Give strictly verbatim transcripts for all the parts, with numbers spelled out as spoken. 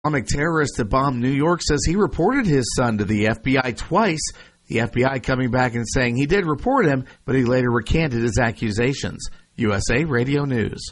Islamic terrorist that bombed New York says he reported his son to the F B I twice. The F B I coming back and saying he did report him, but he later recanted his accusations. U S A Radio News.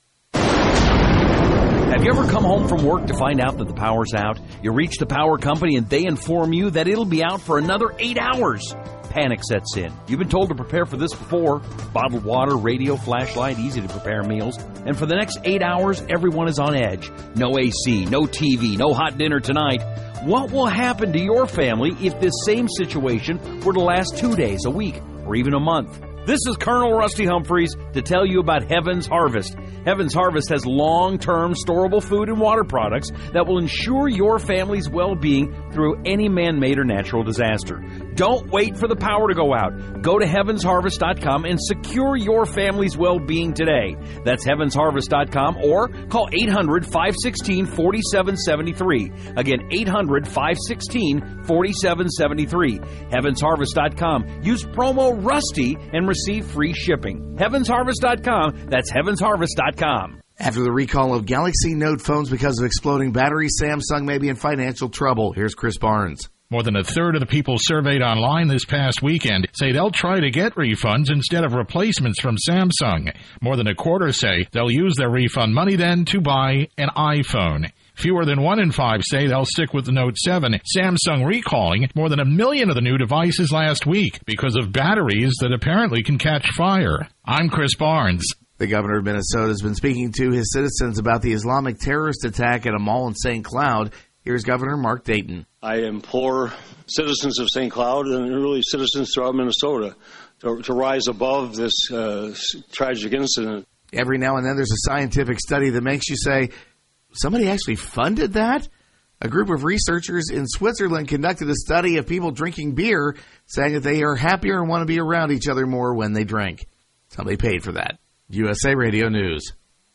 Have you ever come home from work to find out that the power's out? You reach the power company and they inform you that it'll be out for another eight hours. Panic sets in. You've been told to prepare for this before. Bottled water, radio, flashlight, easy to prepare meals. And for the next eight hours, everyone is on edge. No A C, no T V, no hot dinner tonight. What will happen to your family if this same situation were to last two days, a week, or even a month? This is Colonel Rusty Humphreys to tell you about Heaven's Harvest. Heaven's Harvest has long-term storable food and water products that will ensure your family's well-being through any man-made or natural disaster. Don't wait for the power to go out. Go to heavens harvest dot com and secure your family's well-being today. That's heavens harvest dot com or call eight hundred, five one six, four seven seven three. Again, eight hundred, five one six, four seven seven three. heavens harvest dot com. Use promo RUSTY and receive free shipping. heavens harvest dot com. That's heavens harvest dot com. After the recall of Galaxy Note phones because of exploding batteries, Samsung may be in financial trouble. Here's Chris Barnes. More than a third of the people surveyed online this past weekend say they'll try to get refunds instead of replacements from Samsung. More than a quarter say they'll use their refund money then to buy an iPhone. Fewer than one in five say they'll stick with the Note seven. Samsung recalling more than a million of the new devices last week because of batteries that apparently can catch fire. I'm Chris Barnes. The governor of Minnesota has been speaking to his citizens about the Islamic terrorist attack at a mall in Saint Cloud. Here's Governor Mark Dayton. I implore citizens of Saint Cloud and really citizens throughout Minnesota to, to rise above this uh, tragic incident. Every now and then there's a scientific study that makes you say, somebody actually funded that? A group of researchers in Switzerland conducted a study of people drinking beer, saying that they are happier and want to be around each other more when they drink. Somebody paid for that. U S A Radio News.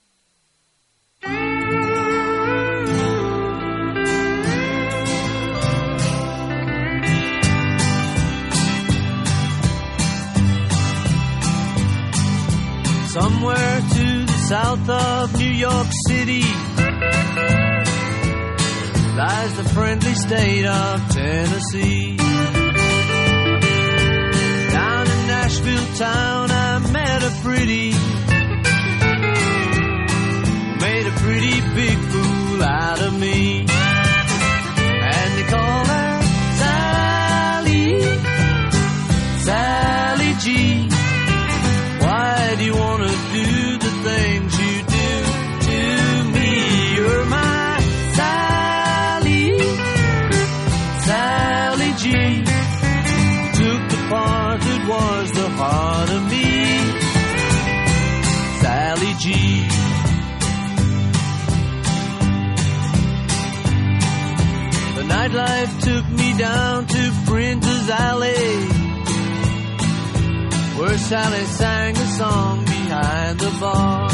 Somewhere to the south of New York City lies the friendly state of Tennessee. Down in Nashville town I met a pretty, made a pretty big fool out of me. And they call her Sally, Sally G. Why do you want to do the things you do to me? You're my Sally, Sally G. Took the part that was the heart of me, Sally G. The nightlife took me down to Prince's Alley, where Sally sang a song behind the bar.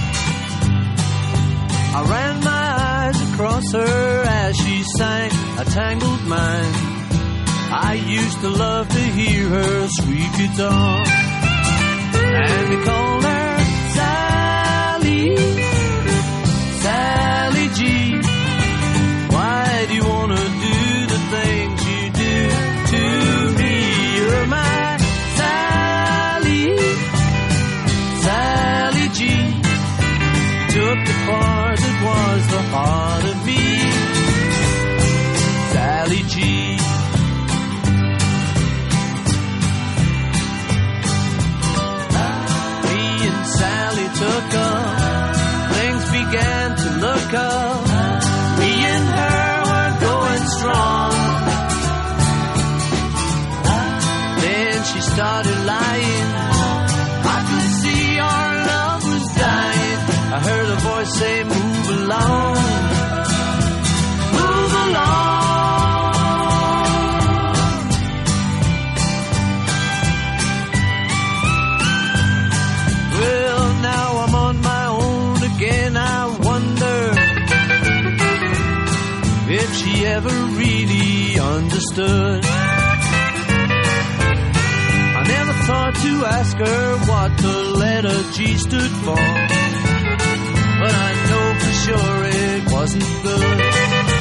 I ran my eyes across her as she sang a tangled mind. I used to love to hear her sweet guitar. And they called her Sally, Sally G. Why do you want to do the things you do to me? You're my Sally, Sally G. Took the part that was the heart of me, Sally G. Me and Sally took up, things began to look up. Me and her were going strong. Then she started lying. I could see our love was dying. I heard a voice say, move along, move along. Well, now I'm on my own again. I wonder if she ever really understood. I never thought to ask her what the letter G stood for, but I know for sure it wasn't good.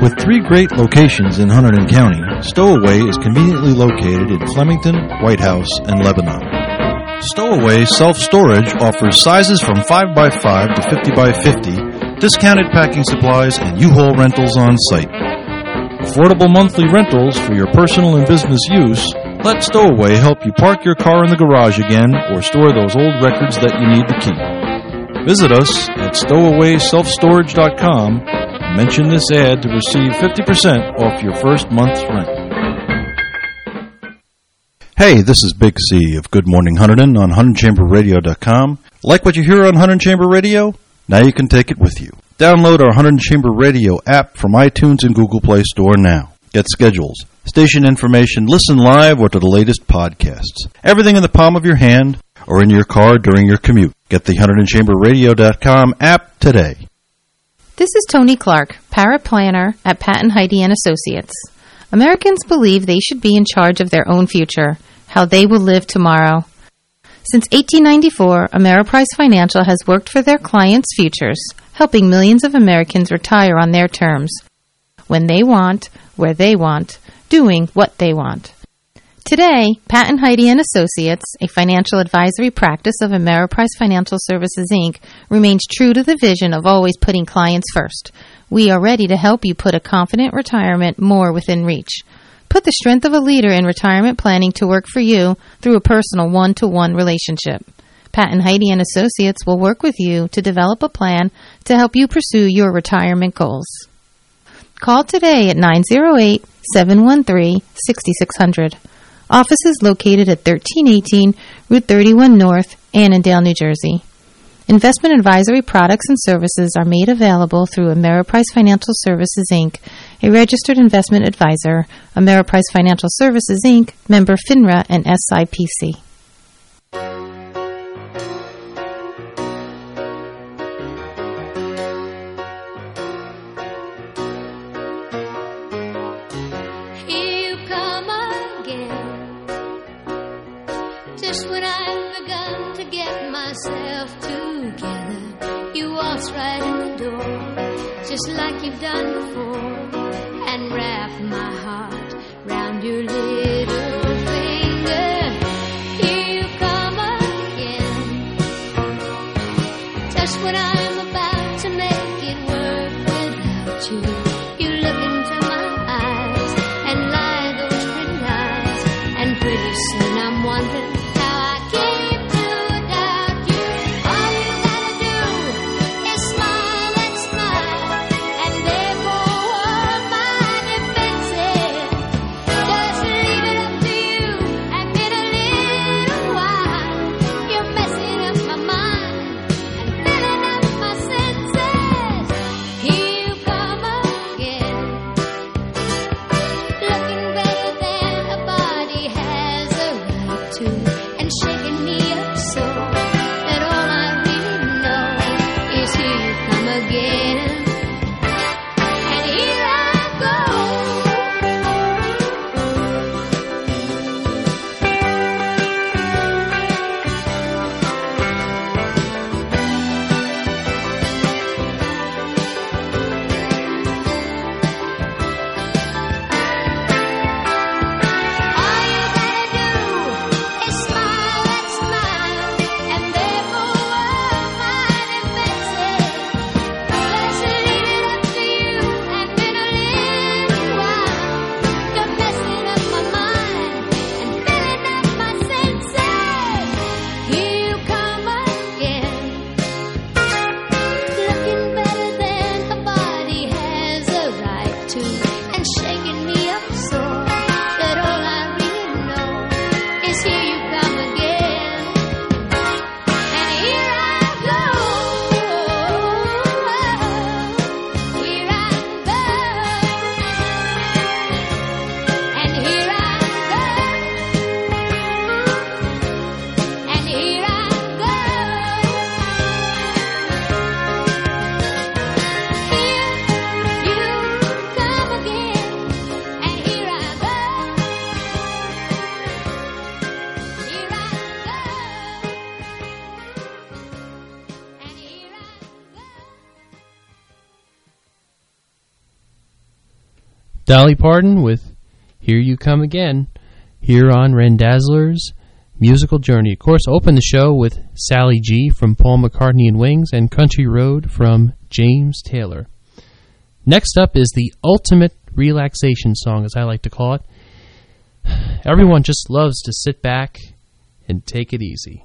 With three great locations in Hunterdon County, Stowaway is conveniently located in Flemington, White House, and Lebanon. Stowaway Self-Storage offers sizes from five by five to fifty by fifty, discounted packing supplies, and U-Haul rentals on site. Affordable monthly rentals for your personal and business use. Let Stowaway help you park your car in the garage again or store those old records that you need to keep. Visit us at stowaway self storage dot com. Mention this ad to receive fifty percent off your first month's rent. Hey, this is Big C of Good Morning Hunterdon on Hunterdon Chamber Radio dot com. Like what you hear on Hunterdon Chamber Radio? Now you can take it with you. Download our Hunterdon Chamber Radio app from iTunes and Google Play Store now. Get schedules, station information, listen live or to the latest podcasts. Everything in the palm of your hand or in your car during your commute. Get the Hunterdon Chamber Radio dot com app today. This is Tony Clark, paraplanner at Pat and Heidi and Associates. Americans believe they should be in charge of their own future, how they will live tomorrow. Since eighteen ninety-four, Ameriprise Financial has worked for their clients' futures, helping millions of Americans retire on their terms, when they want, where they want, doing what they want. Today, Pat and Heidi and Associates, a financial advisory practice of Ameriprise Financial Services, Incorporated, remains true to the vision of always putting clients first. We are ready to help you put a confident retirement more within reach. Put the strength of a leader in retirement planning to work for you through a personal one-to-one relationship. Pat and Heidi and Associates will work with you to develop a plan to help you pursue your retirement goals. Call today at nine oh eight, seven one three, six six zero zero. Office is located at thirteen eighteen Route thirty-one North, Annandale, New Jersey. Investment advisory products and services are made available through Ameriprise Financial Services, Incorporated, a registered investment advisor. Ameriprise Financial Services, Incorporated, member FINRA and S I P C. Just when I've begun to get myself together, you waltz right in the door, just like you've done before, and wrap my heart round your little finger. Here you come again, just when I'm about to make it work without you. You look into my eyes and lie those pretty eyes, and pretty soon I'm wondering smile, Dolly Parton with Here You Come Again, here on Randazzler's Musical Journey. Of course, open the show with Sally G from Paul McCartney and Wings and Country Road from James Taylor. Next up is the ultimate relaxation song, as I like to call it. Everyone just loves to sit back and take it easy.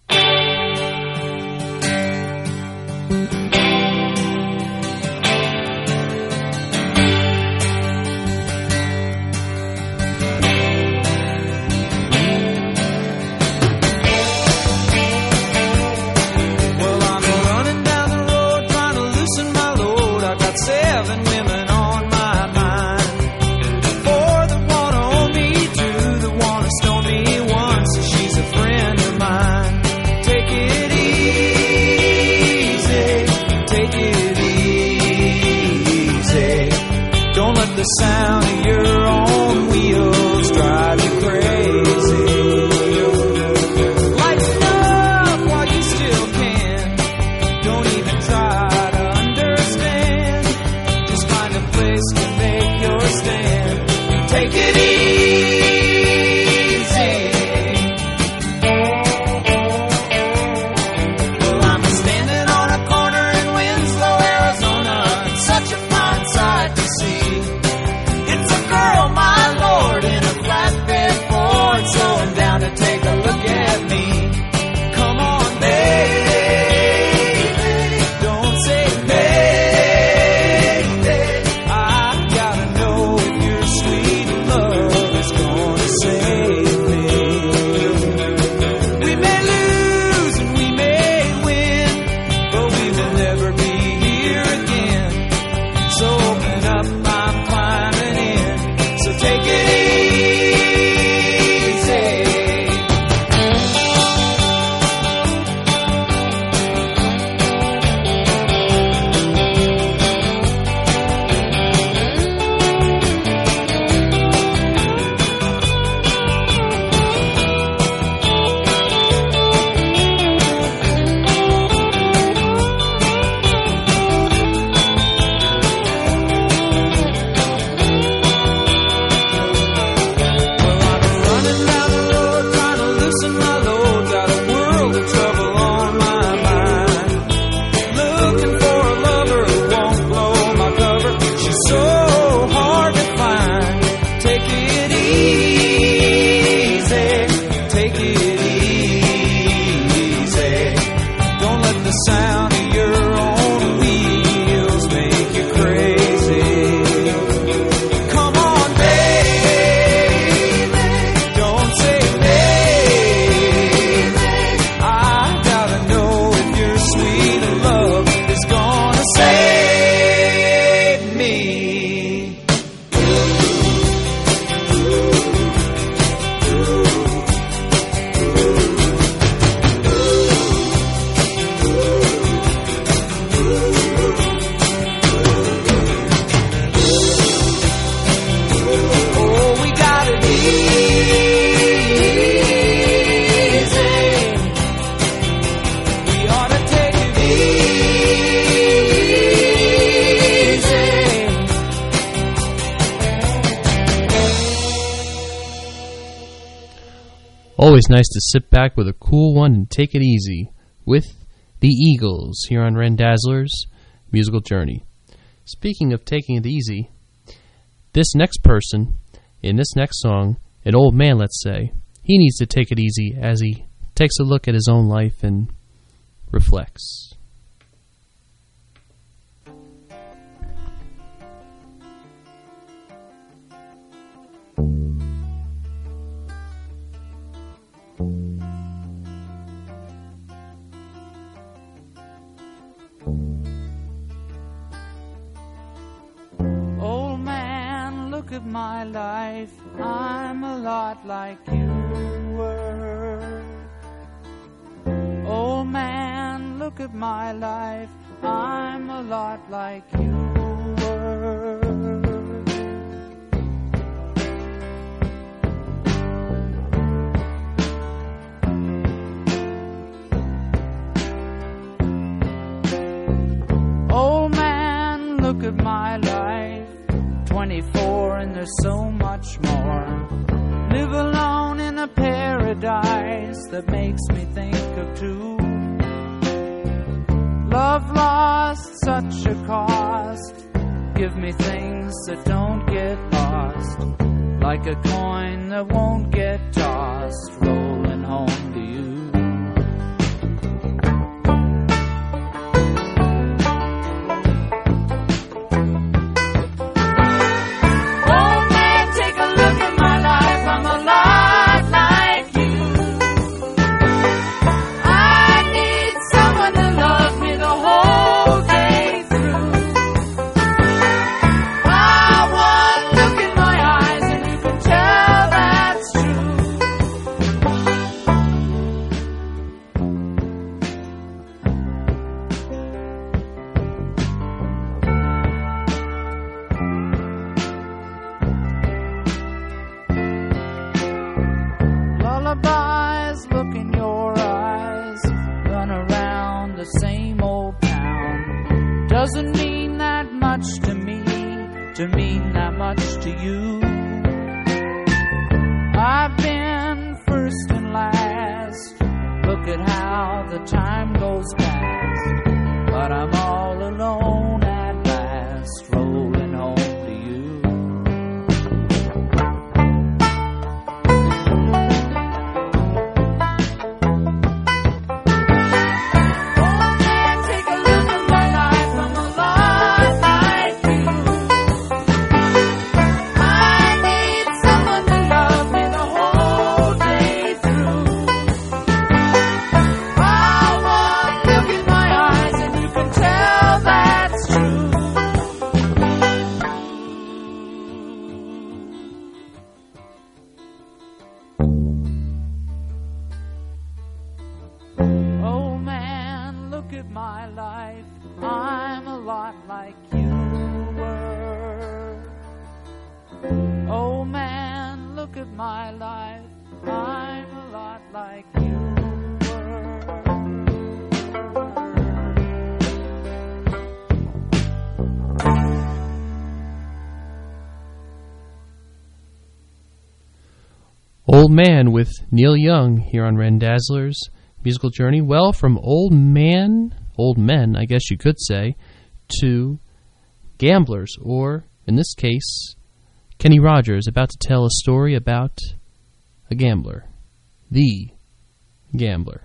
The sound of your own wheels drive you crazy. Lighten up while you still can. Don't even try to understand. Just find a place to make your stand. Take it easy. Well, I'm standing on a corner in Winslow, Arizona. It's such a fine sight to see. Girl, my lord, in a flatbed Ford, slowing down to take a look at me. Come on, baby, don't say baby. I gotta know if your sweet love is gonna save me. We may lose and we may win, but we will never be here again. So open up, I'm climbing in. So take it easy. Always nice to sit back with a cool one and take it easy with the Eagles here on Randazzler's Musical Journey. Speaking of taking it easy, this next person in this next song, an old man, let's say, he needs to take it easy as he takes a look at his own life and reflects. Old man, look at my life. I'm a lot like you were. Old man, look at my life. I'm a lot like you were. Old man, look at my life. Twenty ninety-four, and there's so much more. Live alone in a paradise that makes me think of two. Love lost, such a cost. Give me things that don't get lost, like a coin that won't get tossed, rolling home to you. Doesn't mean that much to me, to mean that much to you. I've been first and last. Look at how the time goes fast. But I'm all alone at last, rolling home to you. Old Man with Neil Young here on Randazzler's Musical Journey. Well, from old man, old men, I guess you could say, to gamblers, or, in this case, Kenny Rogers, about to tell a story about a gambler. The gambler.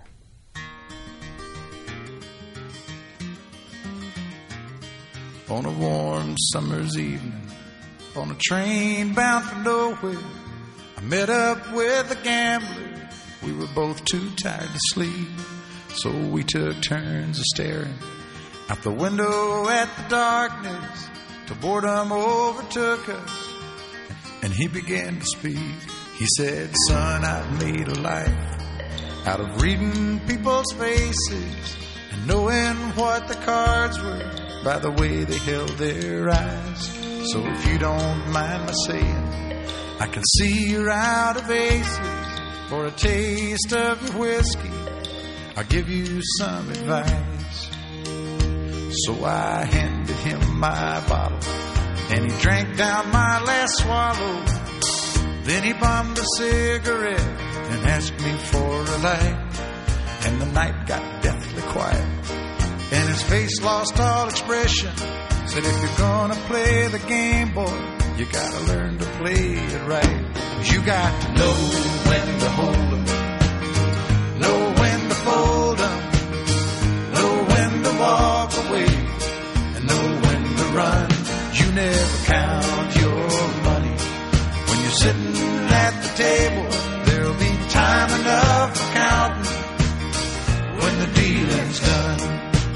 On a warm summer's evening, on a train bound for nowhere, I met up with a gambler. We were both too tired to sleep, so we took turns of staring out the window at the darkness till boredom overtook us, and he began to speak. He said, "Son, I've made a life out of reading people's faces and knowing what the cards were by the way they held their eyes. So if you don't mind my saying, I can see you're out of aces. For a taste of your whiskey, I'll give you some advice." So I handed him my bottle, and he drank down my last swallow. Then he bummed a cigarette and asked me for a light. And the night got deathly quiet, and his face lost all expression. Said, "If you're gonna play the game, boy, you gotta learn to play it right. You got to know when to hold 'em, know when to fold 'em, know when to walk away, and know when to run. You never count your money when you're sitting at the table. There'll be time enough for counting when the dealing's done."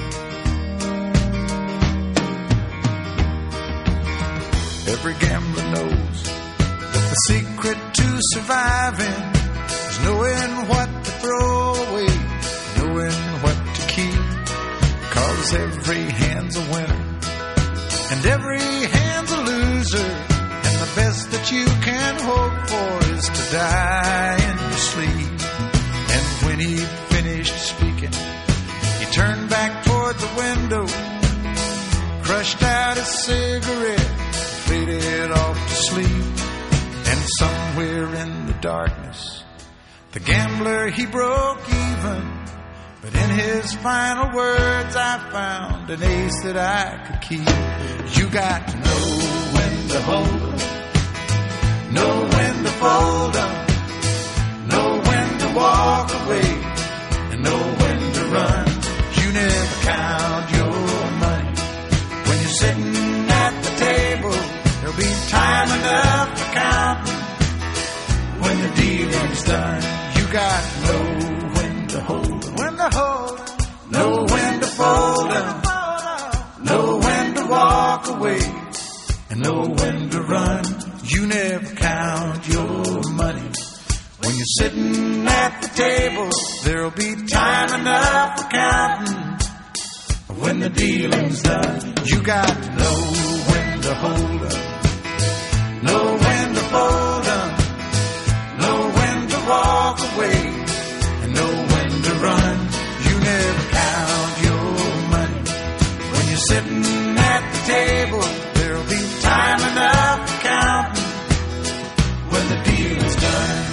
Every gambler knows that the secret to surviving is knowing what to throw away, knowing what to keep. Cause every hand's a winner and every hand's a loser, and the best that you can hope for is to die in your sleep. And when he finished speaking, he turned back toward the window, crushed out his cigarette, faded off to sleep. And somewhere in the darkness, the gambler, he broke even. But in his final words, I found an ace that I could keep. You got to know when to hold 'em, know when to fold 'em, know when to walk away, and know when to run. You never count your money when you're sitting at the table. There'll be time enough for counting when the dealing's done. You got to know when to hold 'em, when to hold 'em, know when to fold 'em, know when to walk away, and know when to run. You never count your money when you're sitting at the table. There'll be time enough for counting when the dealing's done. You got to know when to hold 'em, know when to fold 'em, know when to walk away, and know when to run. You never count your money when you're sitting at the table. There'll be time enough for counting when the dealing's done.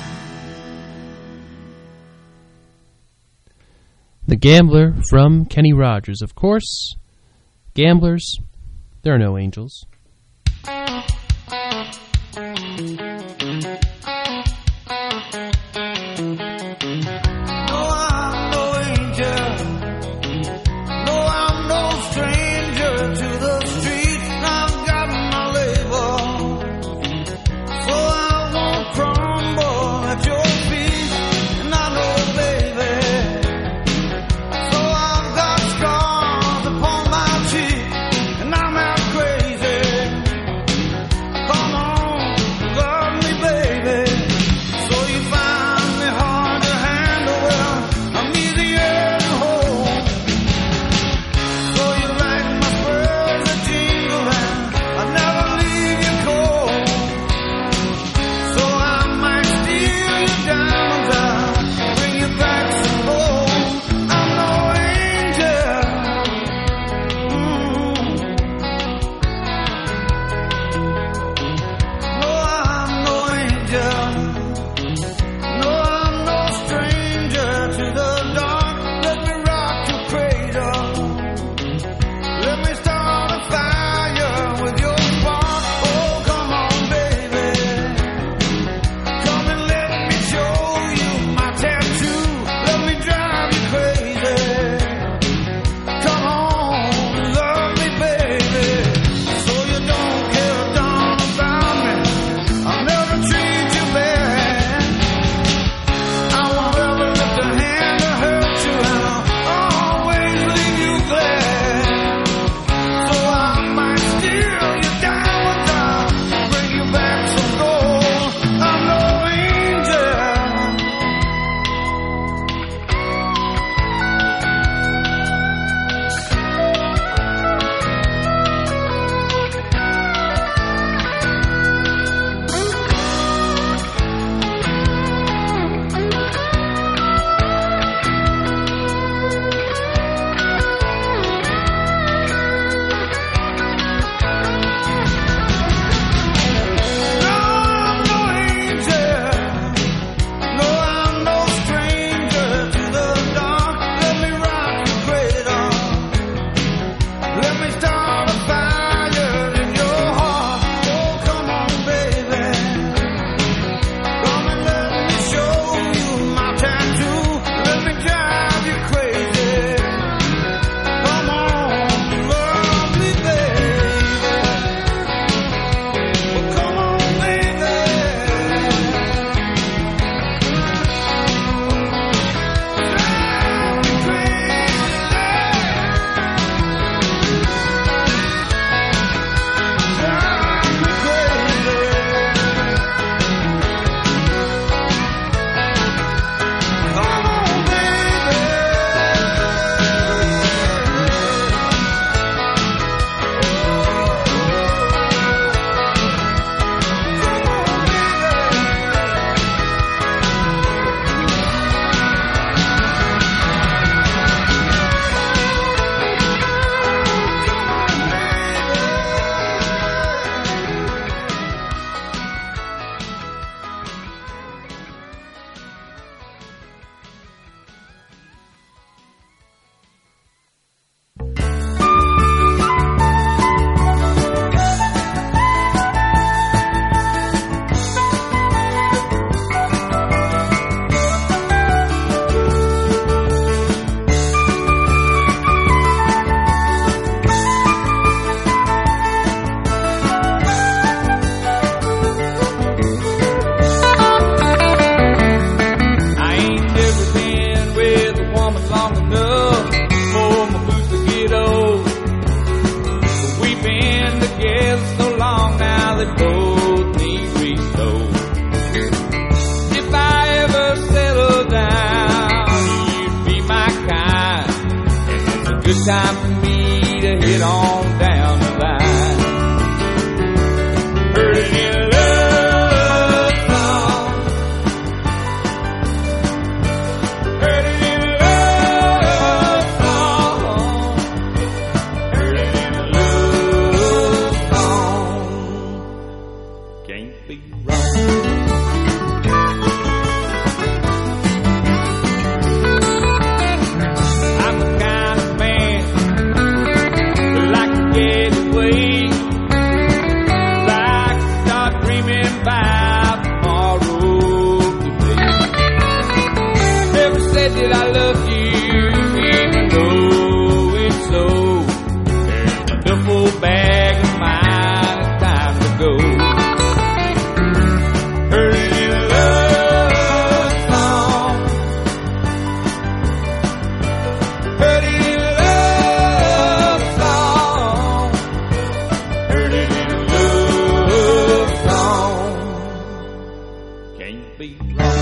The Gambler from Kenny Rogers. Of course, gamblers, there are no angels. Crazy. time for me to head on down the line. Heard it in a love song. Heard it in a love song. Heard it in a love song. Can't be wrong. That I love you, even though it's so. A duffel bag of mine, it's time to go. Heard it in a love song. Heard it in a love song. Heard it in a love song. Can't be wrong.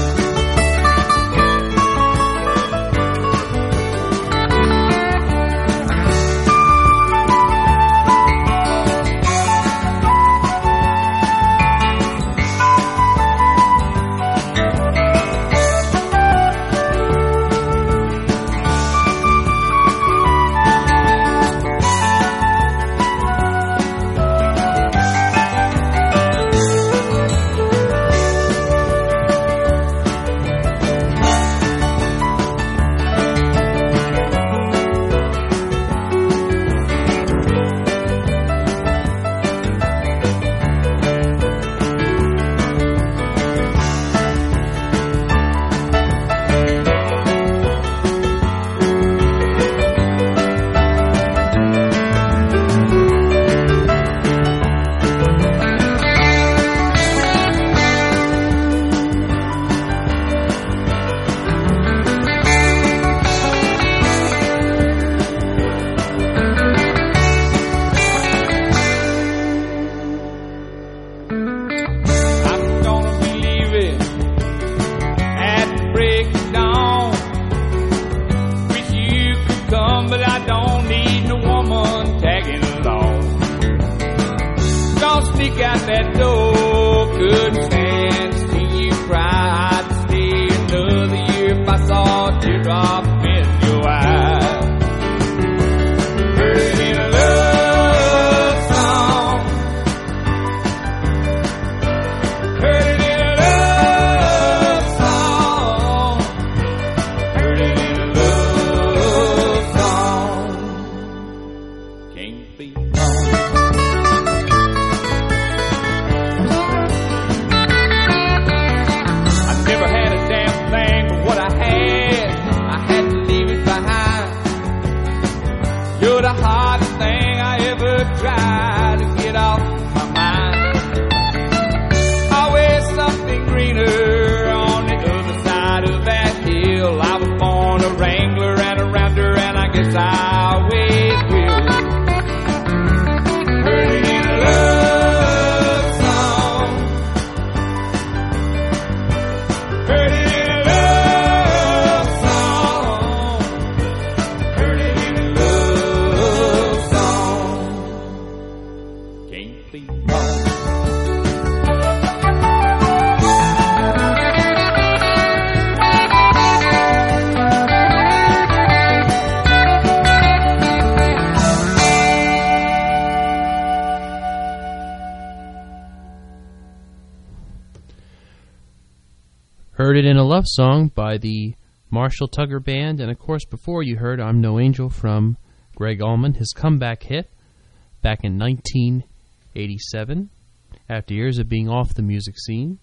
Heard It in a Love Song by the Marshall Tugger Band, and of course before you heard I'm No Angel from Greg Allman, his comeback hit back in nineteen eighty-seven after years of being off the music scene.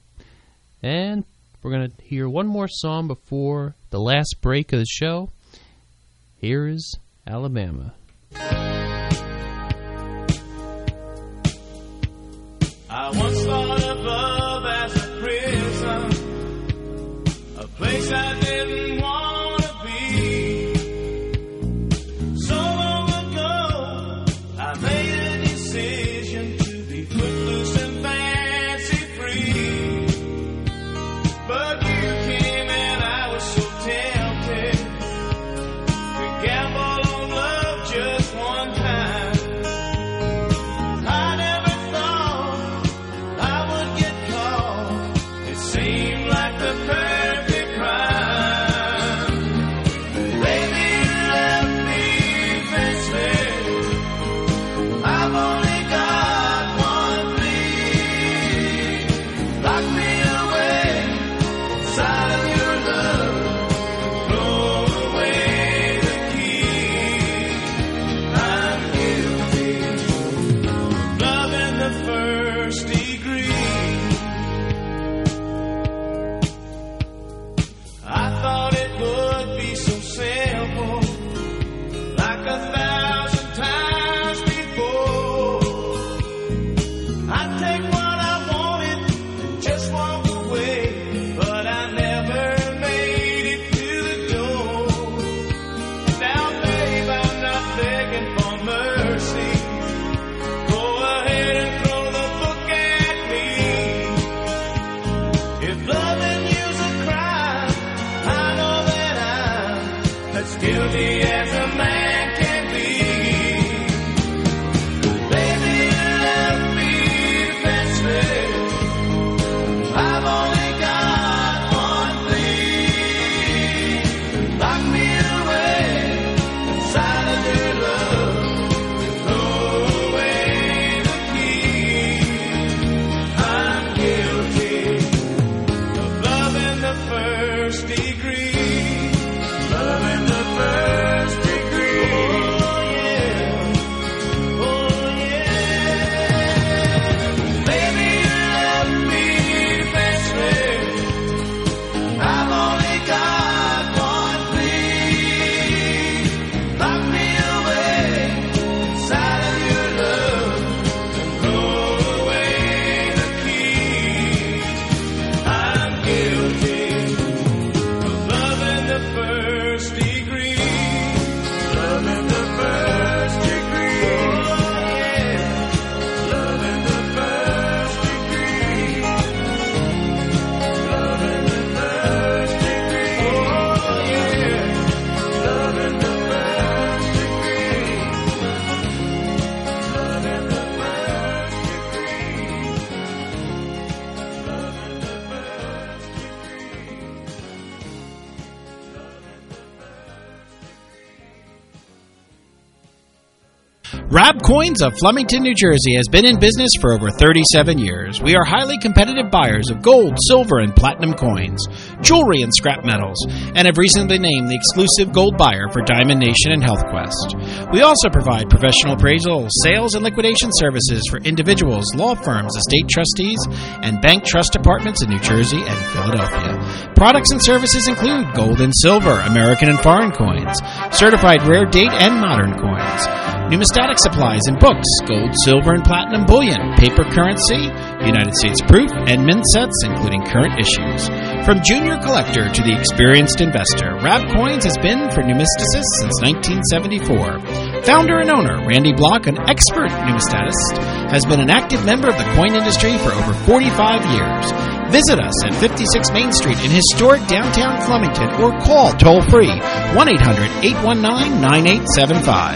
And we're going to hear one more song before the last break of the show. Here is Alabama. I once thought of love as a prison, a place I didn't want to be. So long ago, I made a decision to be footloose and fancy free. But you came and I was so tempted to gamble on love as guilty as a man can be. Baby, you left me defenseless. I've only got one plea. Lock me away inside of your love. Throw away the key. I'm guilty of love in the first degree. Love in the first degree. Oh yeah, oh yeah. Baby, you left me defenseless. I've only got one plea. Lock me away inside of your love and throw away the keys. I'm guilty of love in the first degree. Love in the first degree. Oh yeah. Love in the first degree. Love in the first degree. Oh yeah. Love in the first degree. Love in the first degree. Love in the first Rab Coins of Flemington, New Jersey has been in business for over thirty-seven years. We are highly competitive buyers of gold, silver, and platinum coins, jewelry, and scrap metals, and have recently named the exclusive gold buyer for Diamond Nation and HealthQuest. We also provide professional appraisal, sales, and liquidation services for individuals, law firms, estate trustees, and bank trust departments in New Jersey and Philadelphia. Products and services include gold and silver, American and foreign coins, certified rare date and modern coins, numismatic supplies and books, gold, silver, and platinum bullion, paper currency, United States proof, and mint sets, including current issues. From junior collector to the experienced investor, Rab Coins has been for numisticists since nineteen seventy-four. Founder and owner Randy Block, an expert numismatist, has been an active member of the coin industry for over forty-five years. Visit us at fifty-six Main Street in historic downtown Flemington or call toll-free one eight hundred, eight one nine, nine eight seven five.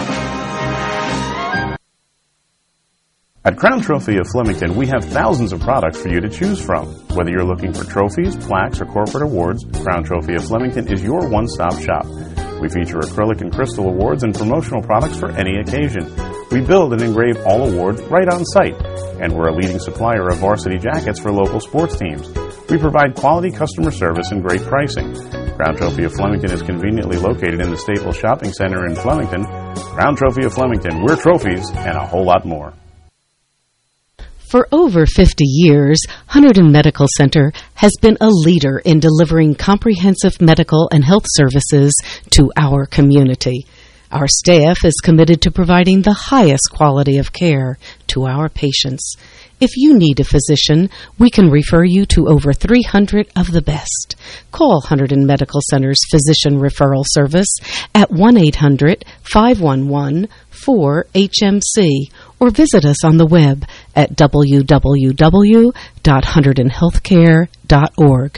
At Crown Trophy of Flemington, we have thousands of products for you to choose from. Whether you're looking for trophies, plaques, or corporate awards, Crown Trophy of Flemington is your one-stop shop. We feature acrylic and crystal awards and promotional products for any occasion. We build and engrave all awards right on site, and we're a leading supplier of varsity jackets for local sports teams. We provide quality customer service and great pricing. Crown Trophy of Flemington is conveniently located in the Staples Shopping Center in Flemington. Crown Trophy of Flemington, we're trophies and a whole lot more. For over fifty years, Hunterdon Medical Center has been a leader in delivering comprehensive medical and health services to our community. Our staff is committed to providing the highest quality of care to our patients. If you need a physician, we can refer you to over three hundred of the best. Call Hunterdon Medical Center's Physician Referral Service at one eight hundred, five one one, four H M C or visit us on the web at w w w dot hunterdon healthcare dot org.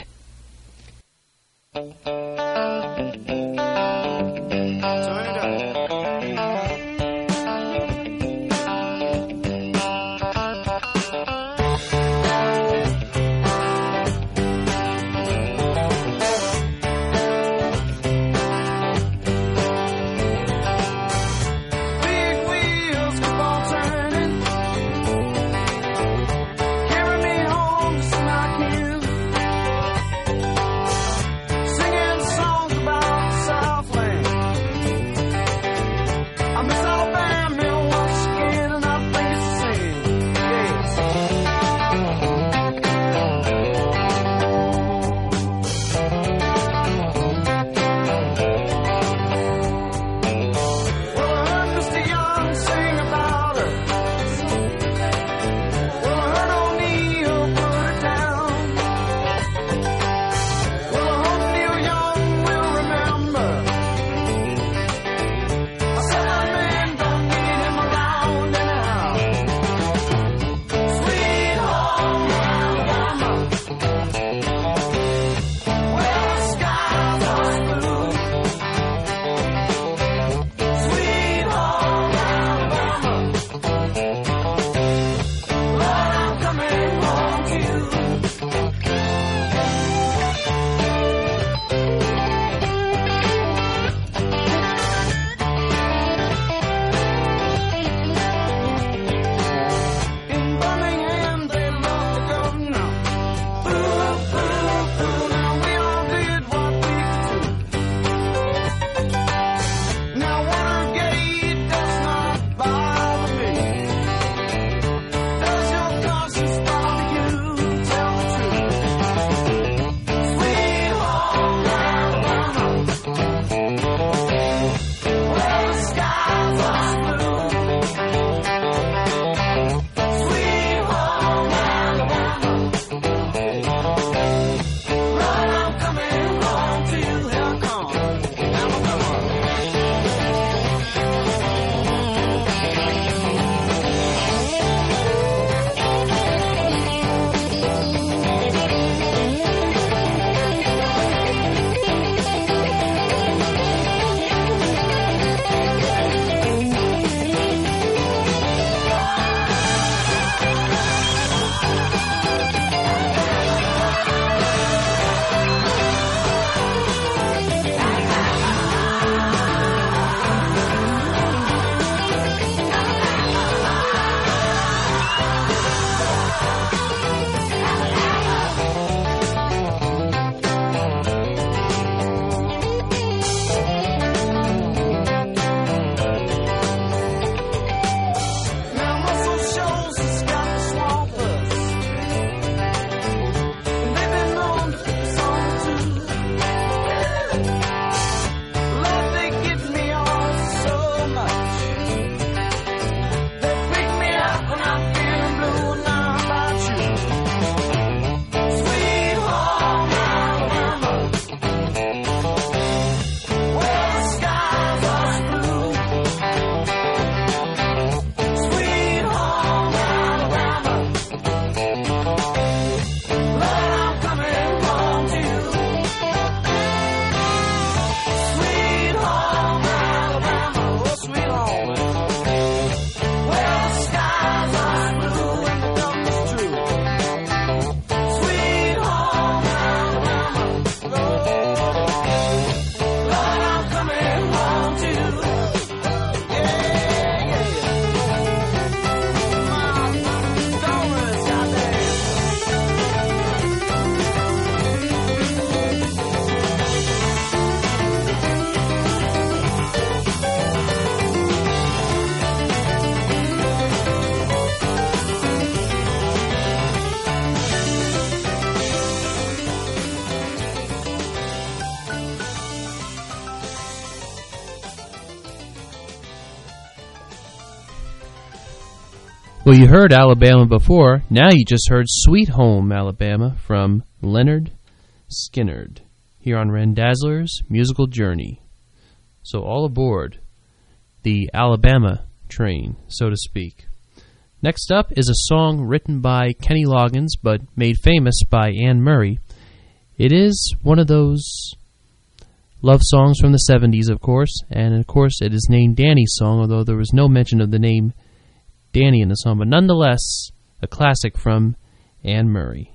Well, you heard Alabama before. Now you just heard Sweet Home Alabama from Leonard Skinnard here on Randazzler's Musical Journey. So all aboard the Alabama train, so to speak. Next up is a song written by Kenny Loggins but made famous by Anne Murray. It is one of those love songs from the seventies, of course, and of course it is named Danny's song, although there was no mention of the name Danny in the song, but nonetheless, a classic from Anne Murray.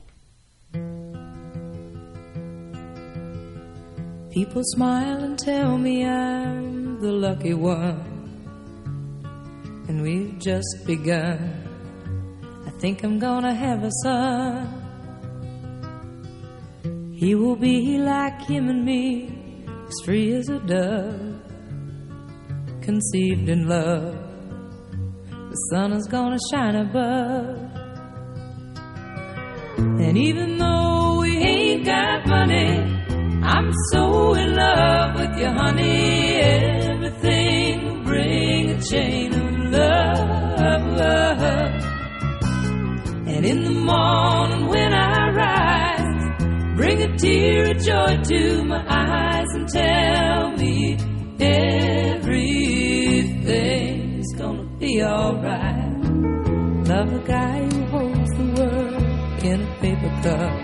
People smile and tell me I'm the lucky one, and we've just begun. I think I'm gonna have a son. He will be like him and me, as free as a dove, conceived in love. The sun is gonna shine above. And even though we ain't got money, I'm so in love with you, honey. Everything will bring a chain of love. And in the morning when I rise, bring a tear of joy to my eyes and tell me everything's gonna be alright. Love a guy who holds the world in a paper cup.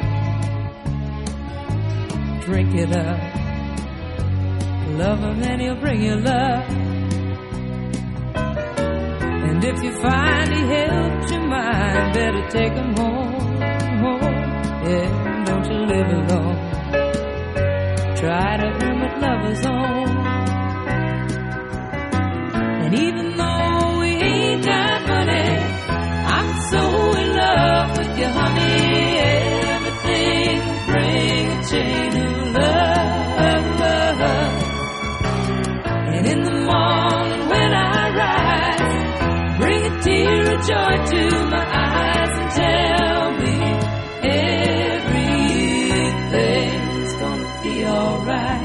Drink it up. Love him and he'll bring you love. And if you find he helps your mind, better take him home, home. Yeah, don't you live alone. Try to earn what lovers own. And even though we ain't got money, I'm so in love with you, honey. Everything will bring a chain of love, love. And in the morning when I rise, bring a tear of joy to my eyes and tell me everything's gonna be alright.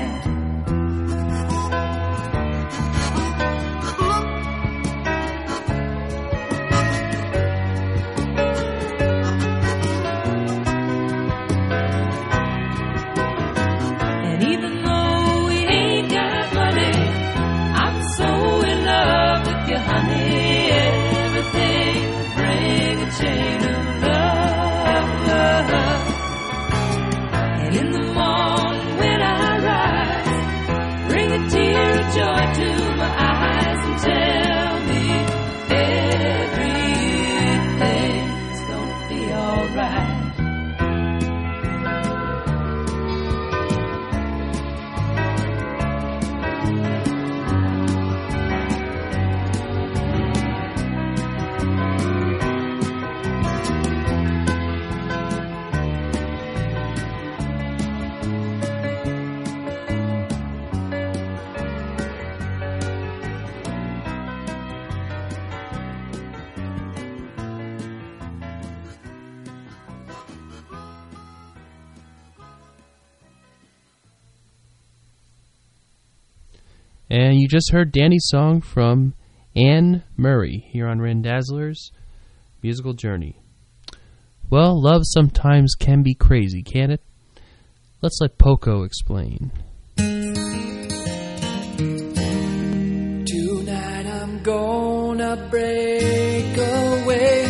Joy to my eyes and tell me everything's gonna be alright. And you just heard Danny's song from Anne Murray here on Randazzler's Musical Journey. Well, love sometimes can be crazy, can't it? Let's let Poco explain. Tonight I'm gonna break away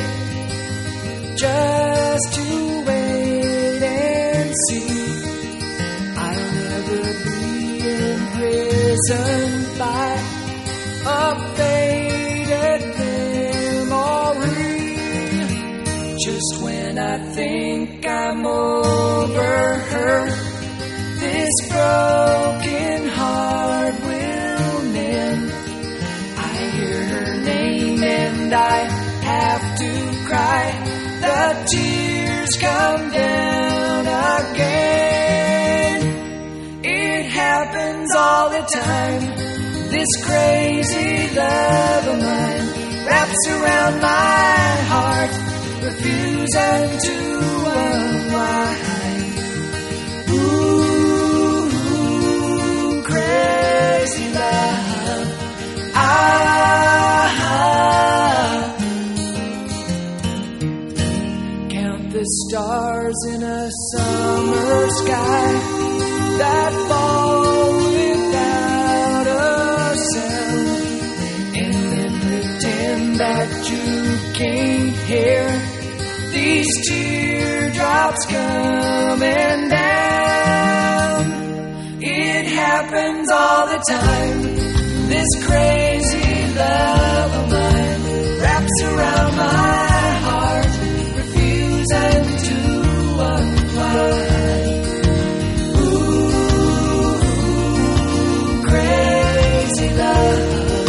just to wait and see. I'll never be in prison by a faded memory. Just when I think I'm over her, this broken heart will mend. I hear her name and I have to cry. The tears come down again. It happens all the time. This crazy love of mine wraps around my heart, refusing to unwind. Ooh, crazy love. Ah, clouds coming down. It happens all the time. This crazy love of mine wraps around my heart, refusing to unwind. Ooh, crazy love.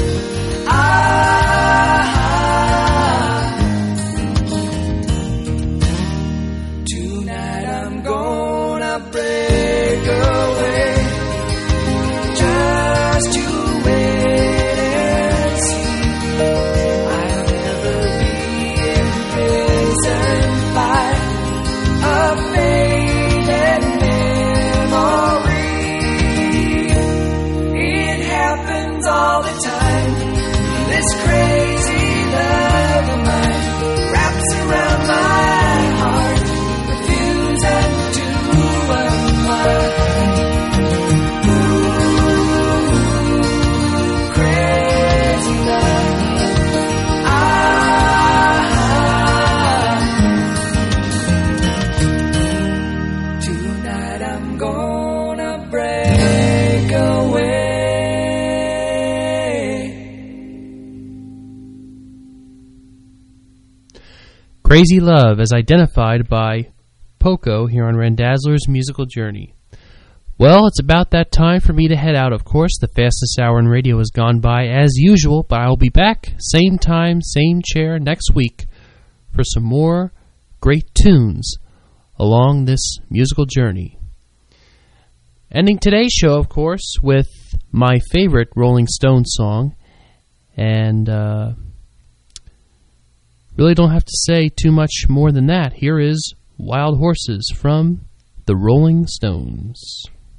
Crazy Love, as identified by Poco here on Randazzler's Musical Journey. Well, it's about that time for me to head out, of course. The fastest hour in radio has gone by as usual, but I'll be back, same time, same chair, next week for some more great tunes along this musical journey. Ending today's show, of course, with my favorite Rolling Stones song, and uh, really don't have to say too much more than that. Here is Wild Horses from the Rolling Stones.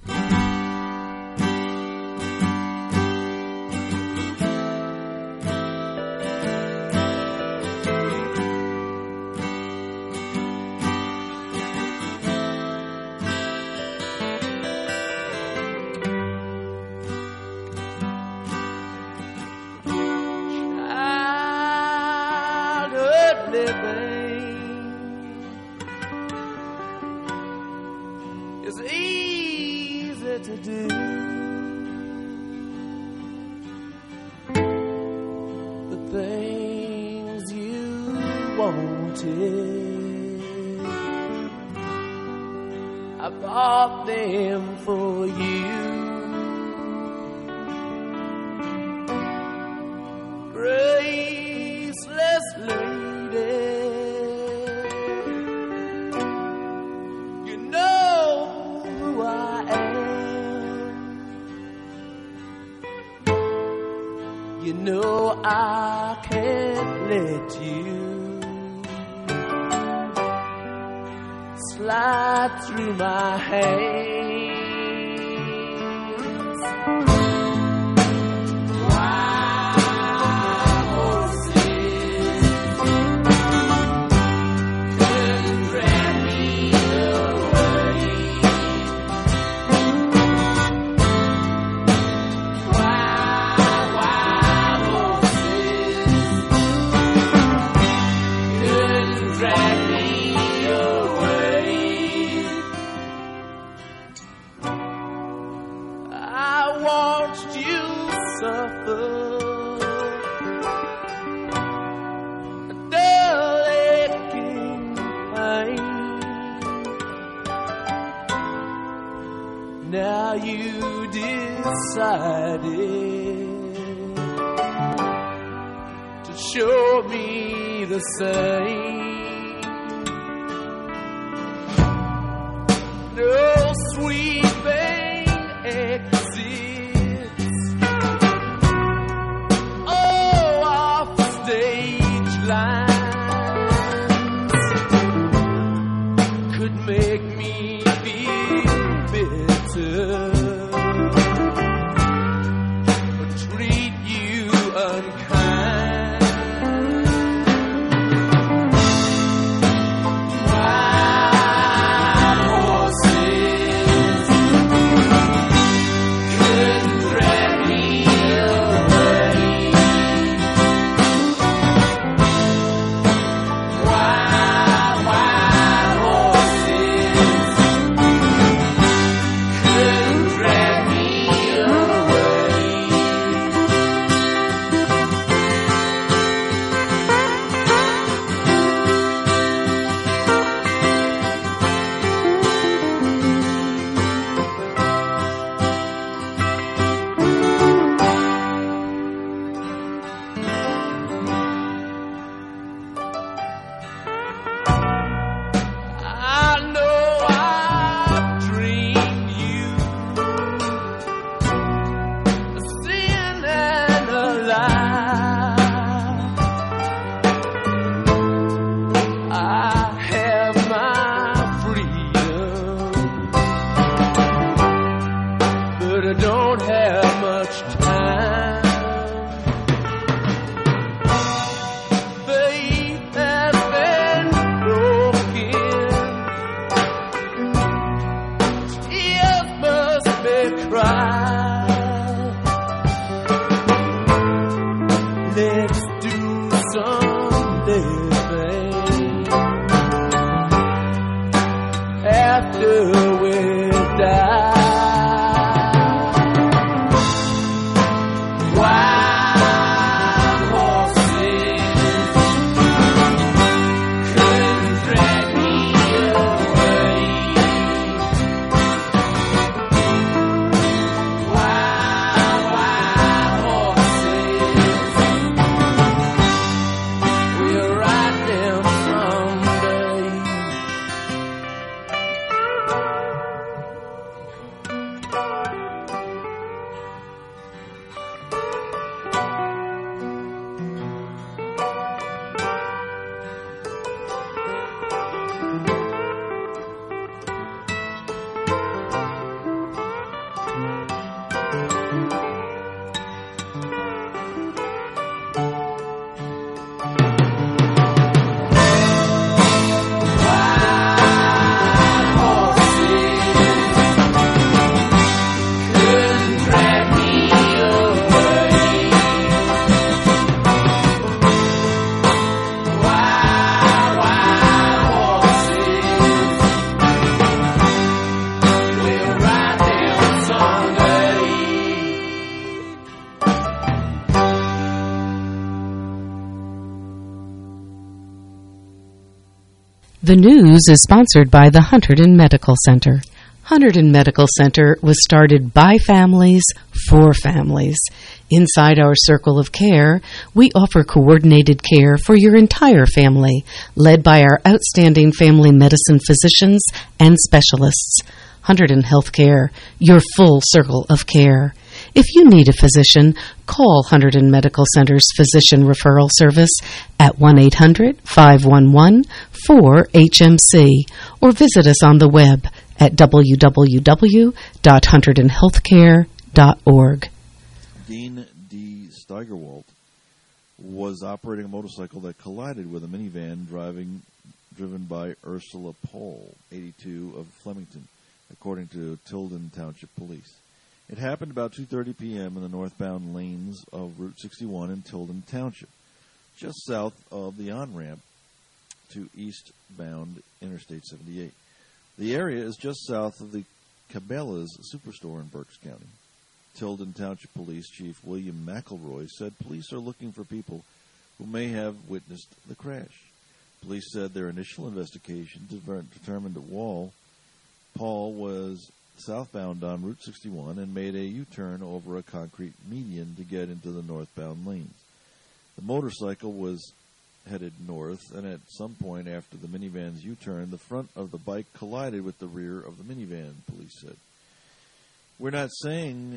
I bought them for you. Graceless lady, you know who I am. You know I can't let you slide through my hands. Wild horses couldn't drag me away. Wild, wild horses couldn't drag me away. I watched you suffer a dull aching pain. Now you decided to show me the same. No sweeping exits, oh, off stage lines could make me feel bitter or treat you unkind. Wild horses The news is sponsored by the Hunterdon Medical Center. Hunterdon Medical Center was started by families for families. Inside our circle of care, we offer coordinated care for your entire family, led by our outstanding family medicine physicians and specialists. Hunterdon Healthcare, your full circle of care. If you need a physician, call Hunterdon Medical Center's Physician Referral Service at one eight hundred, five one one, four H M C or visit us on the web at w w w dot hunterdon healthcare dot org. Dean D. Steigerwalt was operating a motorcycle that collided with a minivan driving driven by Ursula Pohl, eighty-two, of Flemington, according to Tilden Township Police. It happened about two thirty p.m. in the northbound lanes of Route sixty-one in Tilden Township, just south of the on-ramp to eastbound Interstate seventy-eight. The area is just south of the Cabela's Superstore in Berks County. Tilden Township Police Chief William McElroy said police are looking for people who may have witnessed the crash. Police said their initial investigation determined that Wall, Paul was southbound on Route sixty-one and made a U-turn over a concrete median to get into the northbound lanes. The motorcycle was headed north, and at some point after the minivan's U-turn, the front of the bike collided with the rear of the minivan, police said. We're not saying